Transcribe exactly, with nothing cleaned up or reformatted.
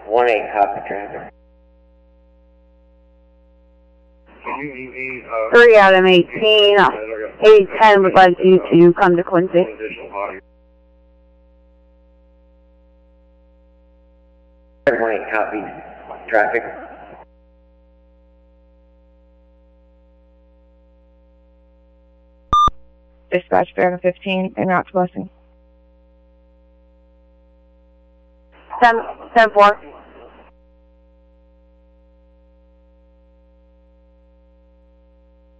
one eight, copy traffic. three out of eighteen, eight ten would like you to come to Quincy. one eight, copy traffic. Dispatch Barron fifteen, en route to Blessing. ten, ten four.